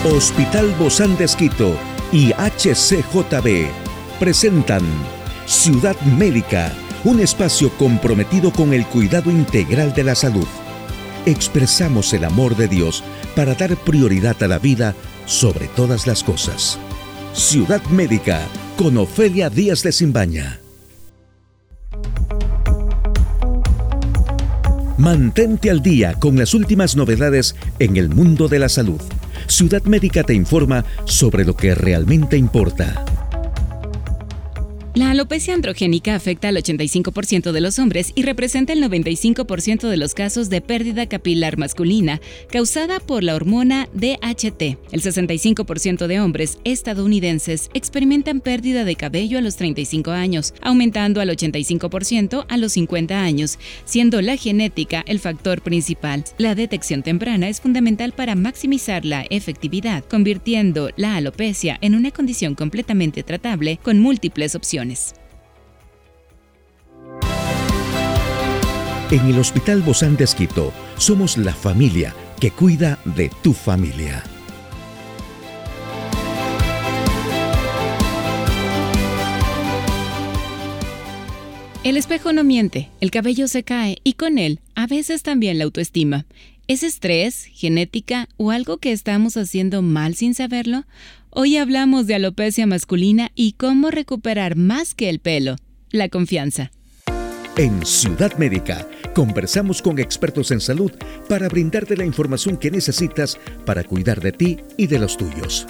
Hospital Bozán de Esquito y HCJB presentan Ciudad Médica, un espacio comprometido con el cuidado integral de la salud. Expresamos el amor de Dios para dar prioridad a la vida sobre todas las cosas. Ciudad Médica con Ofelia Díaz de Simbaña. Mantente al día con las últimas novedades en el mundo de la salud. Ciudad Médica te informa sobre lo que realmente importa. La alopecia androgénica afecta al 85% de los hombres y representa el 95% de los casos de pérdida capilar masculina causada por la hormona DHT. El 65% de hombres estadounidenses experimentan pérdida de cabello a los 35 años, aumentando al 85% a los 50 años, siendo la genética el factor principal. La detección temprana es fundamental para maximizar la efectividad, convirtiendo la alopecia en una condición completamente tratable con múltiples opciones. En el Hospital Bozán de Esquito somos la familia que cuida de tu familia. El espejo no miente, el cabello se cae y con él, a veces también la autoestima. ¿Es estrés, genética o algo que estamos haciendo mal sin saberlo? Hoy hablamos de alopecia masculina y cómo recuperar más que el pelo, la confianza. En Ciudad Médica conversamos con expertos en salud para brindarte la información que necesitas para cuidar de ti y de los tuyos.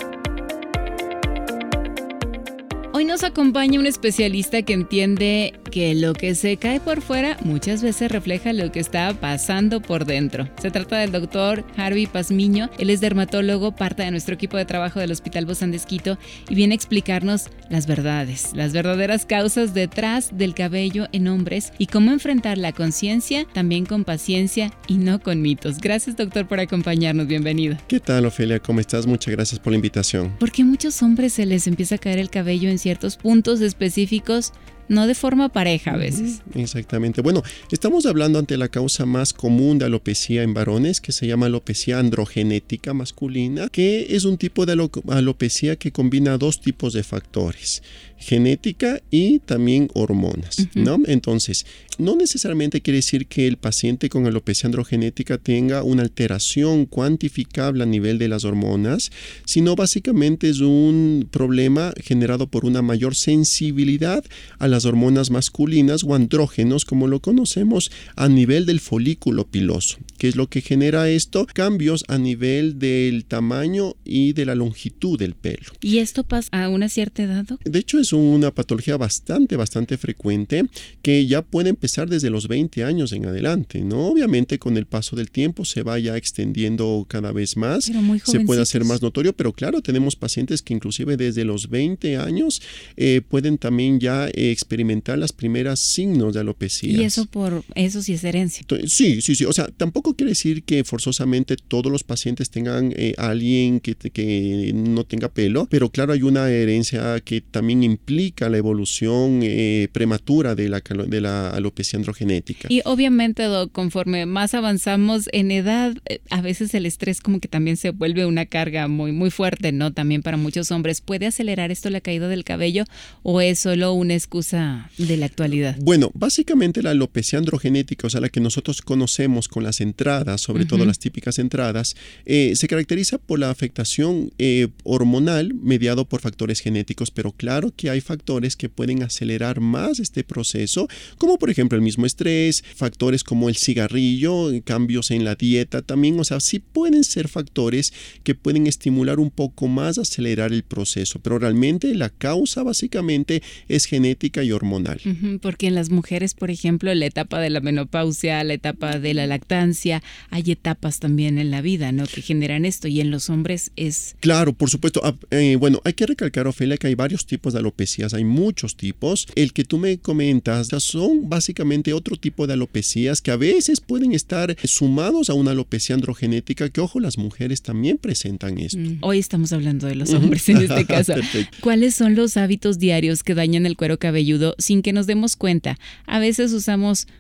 Hoy nos acompaña un especialista que entiende que lo que se cae por fuera muchas veces refleja lo que está pasando por dentro. Se trata del doctor Harvey Pazmiño. Él es dermatólogo, parte de nuestro equipo de trabajo del Hospital Bozán de Esquito y viene a explicarnos las verdades, las verdaderas causas detrás del cabello en hombres y cómo enfrentar la conciencia también con paciencia y no con mitos. Gracias, doctor, por acompañarnos. Bienvenido. ¿Qué tal, Ofelia? ¿Cómo estás? Muchas gracias por la invitación. ¿Por qué a muchos hombres se les empieza a caer el cabello en ciertos puntos específicos, no de forma pareja a veces? Exactamente. Bueno, estamos hablando ante la causa más común de alopecia en varones, que se llama alopecia androgenética masculina, que es un tipo de alopecia que combina dos tipos de factores, genética y también hormonas, ¿no? Entonces, no necesariamente quiere decir que el paciente con alopecia androgenética tenga una alteración cuantificable a nivel de las hormonas, sino básicamente es un problema generado por una mayor sensibilidad a las hormonas masculinas o andrógenos, como lo conocemos, a nivel del folículo piloso. ¿Qué es lo que genera esto? Cambios a nivel del tamaño y de la longitud del pelo. ¿Y esto pasa a una cierta edad, ¿no? De hecho, es una patología bastante frecuente que ya puede empezar desde los 20 años en adelante, ¿no? Obviamente, con el paso del tiempo se vaya extendiendo cada vez más, se puede hacer más notorio, pero claro, tenemos pacientes que inclusive desde los 20 años pueden también ya experimentar las primeras signos de alopecia. ¿Y eso sí es herencia? Sí. O sea, tampoco quiere decir que forzosamente todos los pacientes tengan alguien que no tenga pelo, pero claro, hay una herencia que también implica la evolución prematura de la alopecia androgenética. Y obviamente, Doc, conforme más avanzamos en edad, a veces el estrés como que también se vuelve una carga muy fuerte, ¿no? También para muchos hombres. ¿Puede acelerar esto la caída del cabello o es solo una excusa de la actualidad? Bueno, básicamente la alopecia androgenética, o sea, la que nosotros conocemos con las entradas, sobre todo las típicas entradas, se caracteriza por la afectación hormonal mediado por factores genéticos, pero claro que hay factores que pueden acelerar más este proceso, como por ejemplo el mismo estrés, factores como el cigarrillo, cambios en la dieta también, o sea, sí pueden ser factores que pueden estimular un poco más, acelerar el proceso, pero realmente la causa básicamente es genética y hormonal. Porque en las mujeres, por ejemplo, la etapa de la menopausia, la etapa de la lactancia, hay etapas también en la vida, ¿no?, que generan esto, y en los hombres es... Claro, por supuesto. Bueno, hay que recalcar, Ofelia, que hay varios tipos de alopecias, hay muchos tipos. El que tú me comentas son básicamente otro tipo de alopecias que a veces pueden estar sumados a una alopecia androgenética, que ojo, las mujeres también presentan esto. Hoy estamos hablando de los hombres en este caso. ¿Cuáles son los hábitos diarios que dañan el cuero cabelludo sin que nos demos cuenta? A veces usamos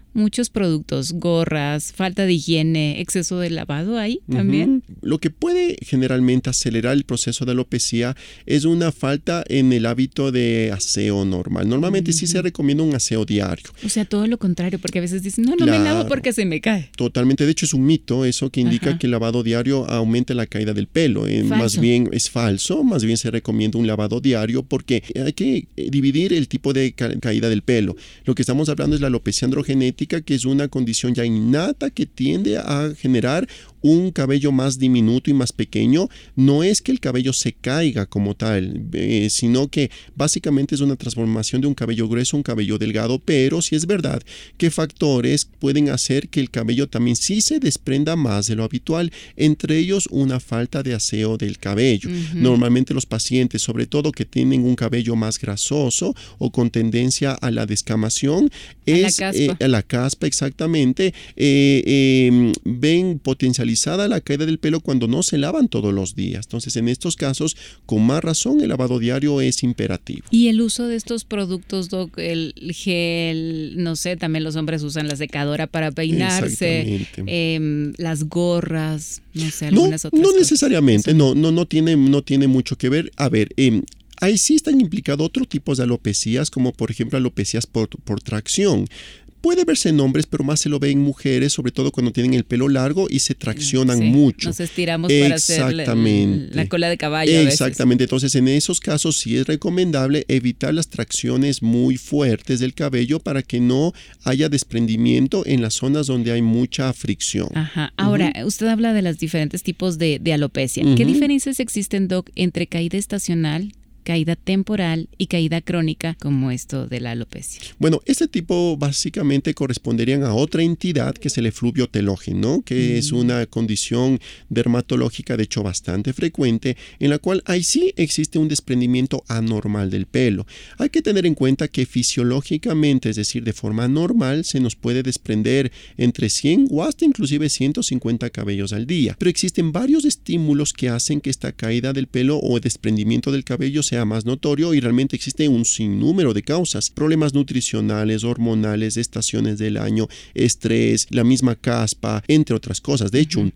muchos productos, gorras, falta de higiene, exceso de lavado ahí también. Lo que puede generalmente acelerar el proceso de alopecia es una falta en el hábito de aseo normal. Normalmente sí se recomienda un aseo diario. O sea, todo lo contrario, porque a veces dicen, no me lavo porque se me cae. Totalmente, de hecho es un mito eso que indica que el lavado diario aumenta la caída del pelo. Más bien es falso, más bien se recomienda un lavado diario porque hay que dividir el tipo de caída del pelo. Lo que estamos hablando es la alopecia androgenética, que es una condición ya innata que tiende a generar un cabello más diminuto y más pequeño. No es que el cabello se caiga como tal, sino que básicamente es una transformación de un cabello grueso a un cabello delgado, pero sí es verdad que factores pueden hacer que el cabello también sí se desprenda más de lo habitual, entre ellos una falta de aseo del cabello. Normalmente los pacientes, sobre todo que tienen un cabello más grasoso o con tendencia a la descamación, a la caspa exactamente, ven potencialmente la caída del pelo cuando no se lavan todos los días. Entonces, en estos casos, con más razón, el lavado diario es imperativo. Y el uso de estos productos, Doc, el gel, no sé, también los hombres usan la secadora para peinarse, las gorras, no sé, algunas otras cosas. No necesariamente, no tiene mucho que ver. A ver, ahí sí están implicados otros tipos de alopecias, como por ejemplo alopecias por tracción. Puede verse en hombres, pero más se lo ve en mujeres, sobre todo cuando tienen el pelo largo y se traccionan mucho. Nos estiramos para hacer la cola de caballo. Exactamente. Entonces, en esos casos sí es recomendable evitar las tracciones muy fuertes del cabello para que no haya desprendimiento en las zonas donde hay mucha fricción. Ahora, usted habla de los diferentes tipos de alopecia. ¿Qué diferencias existen, Doc, entre caída estacional, caída temporal y caída crónica, como esto de la alopecia? Bueno, este tipo básicamente corresponderían a otra entidad que es el efluvio telógeno, que es una condición dermatológica de hecho bastante frecuente, en la cual ahí sí existe un desprendimiento anormal del pelo. Hay que tener en cuenta que fisiológicamente, es decir, de forma normal, se nos puede desprender entre 100 o hasta inclusive 150 cabellos al día. Pero existen varios estímulos que hacen que esta caída del pelo o desprendimiento del cabello sea más notorio, y realmente existe un sinnúmero de causas: problemas nutricionales, hormonales, estaciones del año, estrés, la misma caspa, entre otras cosas. De hecho, un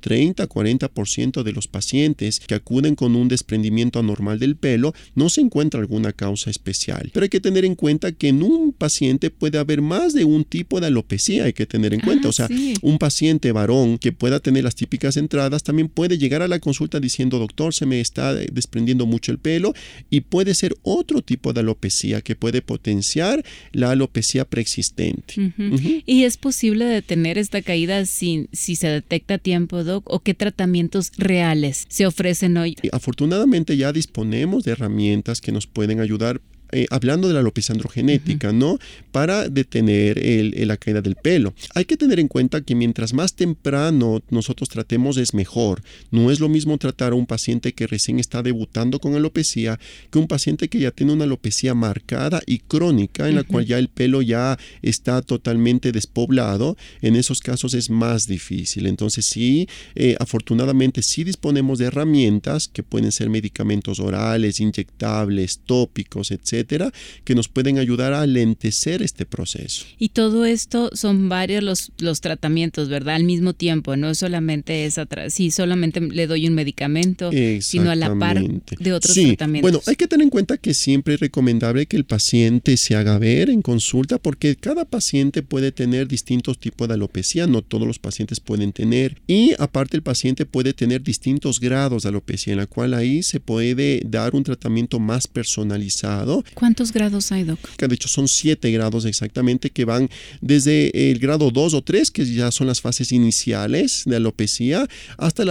30-40% de los pacientes que acuden con un desprendimiento anormal del pelo no se encuentra alguna causa especial. Pero hay que tener en cuenta que en un paciente puede haber más de un tipo de alopecia, hay que tener en cuenta. O sea, un paciente varón que pueda tener las típicas entradas también puede llegar a la consulta diciendo: doctor, se me está desprendiendo mucho el pelo, y puede ser otro tipo de alopecia que puede potenciar la alopecia preexistente. ¿Y es posible detener esta caída si se detecta a tiempo, Doc? ¿O qué tratamientos reales se ofrecen hoy? Afortunadamente ya disponemos de herramientas que nos pueden ayudar. Hablando de la alopecia androgenética, ¿no? Para detener la caída del pelo. Hay que tener en cuenta que mientras más temprano nosotros tratemos es mejor. No es lo mismo tratar a un paciente que recién está debutando con alopecia que un paciente que ya tiene una alopecia marcada y crónica, en la cual ya el pelo ya está totalmente despoblado. En esos casos es más difícil. Entonces sí, afortunadamente sí disponemos de herramientas que pueden ser medicamentos orales, inyectables, tópicos, etc., que nos pueden ayudar a alentecer este proceso. Y todo esto son varios los tratamientos, ¿verdad? Al mismo tiempo, no solamente solamente le doy un medicamento, sino a la par de otros tratamientos. Bueno, hay que tener en cuenta que siempre es recomendable que el paciente se haga ver en consulta, porque cada paciente puede tener distintos tipos de alopecia, no todos los pacientes pueden tener, y aparte el paciente puede tener distintos grados de alopecia, en la cual ahí se puede dar un tratamiento más personalizado. ¿Cuántos grados hay, Doc? De hecho, son 7 grados exactamente, que van desde el grado 2 o 3, que ya son las fases iniciales de alopecia, hasta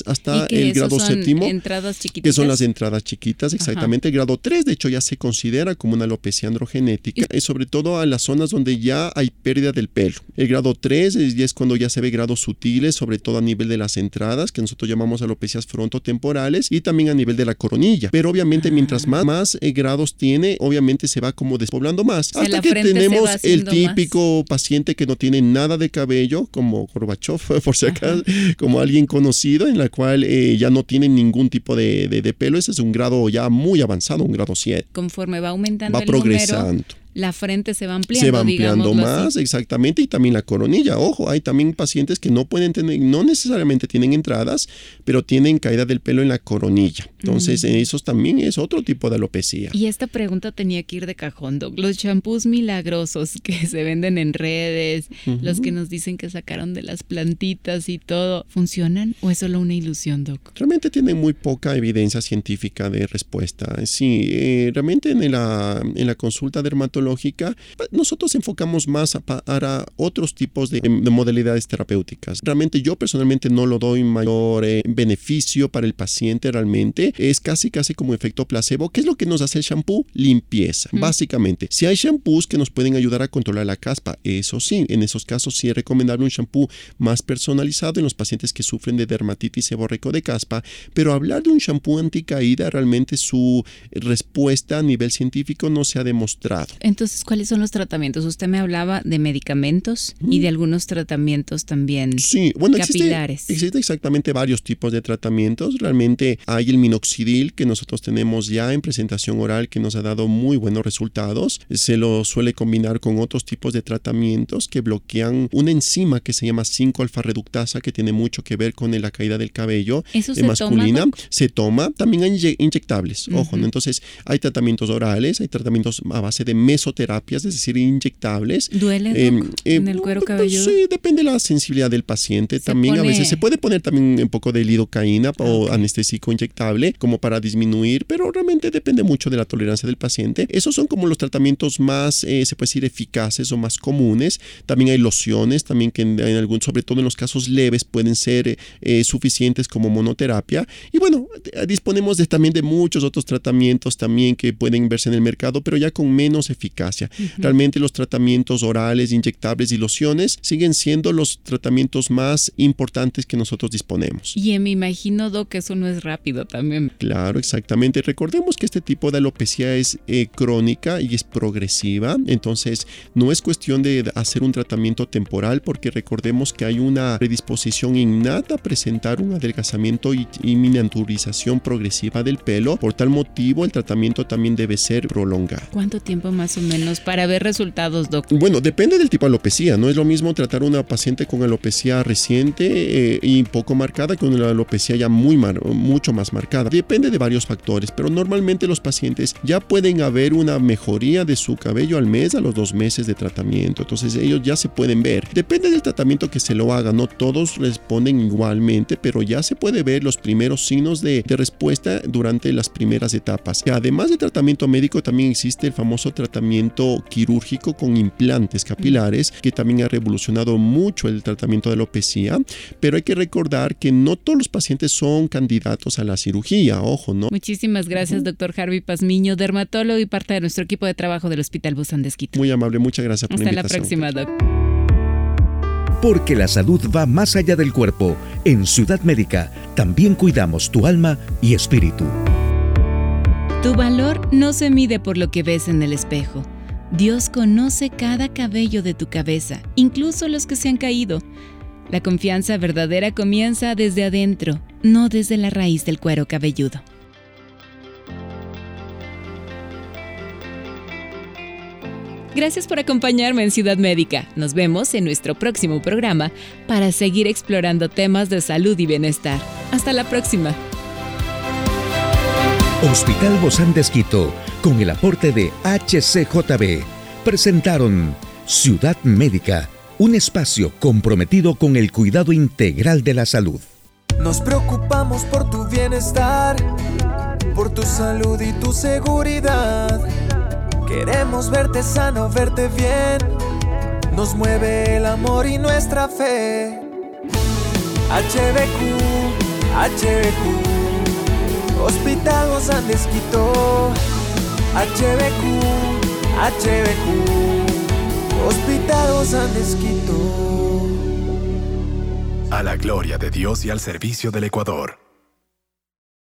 el grado séptimo, entradas chiquitas, que son las entradas chiquitas, exactamente. El grado 3, de hecho, ya se considera como una alopecia androgenética, sobre todo a las zonas donde ya hay pérdida del pelo. El grado 3 ya es cuando ya se ve grados sutiles, sobre todo a nivel de las entradas, que nosotros llamamos alopecias frontotemporales, y también a nivel de la coronilla. Pero obviamente mientras más grados tiene, obviamente se va como despoblando más, hasta que tenemos el típico paciente que no tiene nada de cabello, como Gorbachev, por si acaso, como alguien conocido, en la cual ya no tiene ningún tipo de pelo. Ese es un grado ya muy avanzado, un grado 7. Conforme va aumentando va progresando. la frente se va ampliando. Se va ampliando más, así. Exactamente, y también la coronilla. Ojo, hay también pacientes que no pueden tener, no necesariamente tienen entradas, pero tienen caída del pelo en la coronilla. Entonces, eso también es otro tipo de alopecia. Y esta pregunta tenía que ir de cajón, Doc. Los champús milagrosos que se venden en redes, los que nos dicen que sacaron de las plantitas y todo, ¿funcionan o es solo una ilusión, Doc? Realmente tienen muy poca evidencia científica de respuesta. Sí, realmente en la consulta dermatológica nosotros enfocamos más para otros tipos de modalidades terapéuticas. Realmente yo personalmente no lo doy mayor beneficio para el paciente realmente. Es casi como efecto placebo. ¿Qué es lo que nos hace el shampoo? Limpieza, básicamente. Si hay shampoos que nos pueden ayudar a controlar la caspa, eso sí, en esos casos sí es recomendable un shampoo más personalizado en los pacientes que sufren de dermatitis seborreico de caspa, pero hablar de un shampoo anticaída, realmente su respuesta a nivel científico no se ha demostrado. Entonces, ¿cuáles son los tratamientos? Usted me hablaba de medicamentos y de algunos tratamientos también capilares. Existen exactamente varios tipos de tratamientos. Realmente hay el minoxidil que nosotros tenemos ya en presentación oral que nos ha dado muy buenos resultados. Se lo suele combinar con otros tipos de tratamientos que bloquean una enzima que se llama 5-alfa reductasa que tiene mucho que ver con la caída del cabello masculina. Se toma. También hay inyectables. Ojo, ¿no? Entonces hay tratamientos orales, hay tratamientos a base de mesoterapias, es decir, inyectables. ¿Duele, Doc, en el cuero cabelludo? Sí, depende de la sensibilidad del paciente. También a veces se puede poner también un poco de lidocaína o anestésico inyectable como para disminuir, pero realmente depende mucho de la tolerancia del paciente. Esos son como los tratamientos más, se puede decir, eficaces o más comunes. También hay lociones, también que sobre todo en los casos leves pueden ser suficientes como monoterapia. Y bueno, disponemos también de muchos otros tratamientos también que pueden verse en el mercado, pero ya con menos eficacia. Realmente los tratamientos orales, inyectables y lociones siguen siendo los tratamientos más importantes que nosotros disponemos. Y me imagino, Doc, que eso no es rápido también. Claro, exactamente. Recordemos que este tipo de alopecia es crónica y es progresiva, entonces no es cuestión de hacer un tratamiento temporal, porque recordemos que hay una predisposición innata a presentar un adelgazamiento y miniaturización progresiva del pelo. Por tal motivo, el tratamiento también debe ser prolongado. ¿Cuánto tiempo más o menos para ver resultados, Doc? Bueno, depende del tipo de alopecia. No es lo mismo tratar a una paciente con alopecia reciente y poco marcada que una alopecia ya mucho más marcada. Depende de varios factores, pero normalmente los pacientes ya pueden haber una mejoría de su cabello al mes, a los 2 meses de tratamiento. Entonces ellos ya se pueden ver. Depende del tratamiento que se lo haga. No todos responden igualmente, pero ya se puede ver los primeros signos de respuesta durante las primeras etapas. Además del tratamiento médico, también existe el famoso tratamiento quirúrgico con implantes capilares, que también ha revolucionado mucho el tratamiento de alopecia, pero hay que recordar que no todos los pacientes son candidatos a la cirugía, ojo, ¿no? Muchísimas gracias, doctor Harvey Pazmiño, dermatólogo y parte de nuestro equipo de trabajo del Hospital Bozán de Esquito. Muy amable, muchas gracias por la invitación. Hasta la próxima, doc. Porque la salud va más allá del cuerpo. En Ciudad Médica también cuidamos tu alma y espíritu. Tu valor no se mide por lo que ves en el espejo. Dios conoce cada cabello de tu cabeza, incluso los que se han caído. La confianza verdadera comienza desde adentro, no desde la raíz del cuero cabelludo. Gracias por acompañarme en Ciudad Médica. Nos vemos en nuestro próximo programa para seguir explorando temas de salud y bienestar. Hasta la próxima. Hospital Bozán de Esquito, con el aporte de HCJB, presentaron Ciudad Médica, un espacio comprometido con el cuidado integral de la salud. Nos preocupamos por tu bienestar, por tu salud y tu seguridad. Queremos verte sano, verte bien. Nos mueve el amor y nuestra fe. HBQ, Hospital Bozán de Esquito. HBQ, Hospital Bozán de Esquito. A la gloria de Dios y al servicio del Ecuador.